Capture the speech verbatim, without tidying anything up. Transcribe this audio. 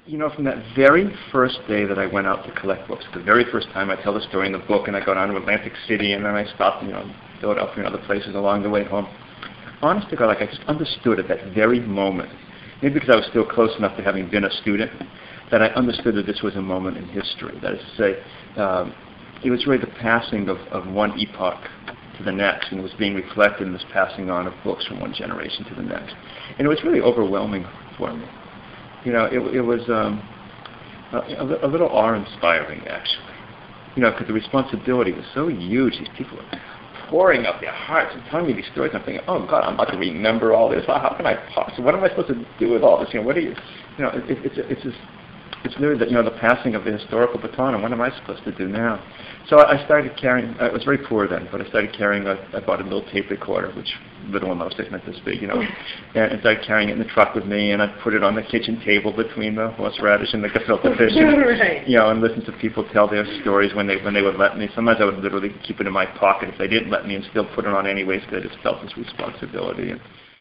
you know, from that very first day that I went out to collect books, the very first time I tell the story in the book, and I go down to Atlantic City, and then I stopped, you know, Philadelphia and other places along the way home. Honest to God, like I just understood at that very moment, maybe because I was still close enough to having been a student, that I understood that this was a moment in history. That is to say, um, it was really the passing of, of one epoch to the next, and it was being reflected in this passing on of books from one generation to the next. And it was really overwhelming for me. You know, it, it was um, a, a little awe-inspiring, actually. You know, because the responsibility was so huge. These people were pouring out their hearts and telling me these stories. I'm thinking, oh God, I'm about to remember all this. How can I possibly? What am I supposed to do with all this? You know, what are you? You know, it, it, it's it's just, it's literally the, you know, the passing of the historical baton. And what am I supposed to do now? So I, I started carrying. I was very poor then, but I started carrying. A, I bought a little tape recorder, which little one, I was taking it this big, you know, and, and started carrying it in the truck with me. And I'd put it on the kitchen table between the horseradish and the gefilte fish, and, right. you know, and listen to people tell their stories when they when they would let me. Sometimes I would literally keep it in my pocket if they didn't let me, and still put it on anyways because I just felt this responsibility. And,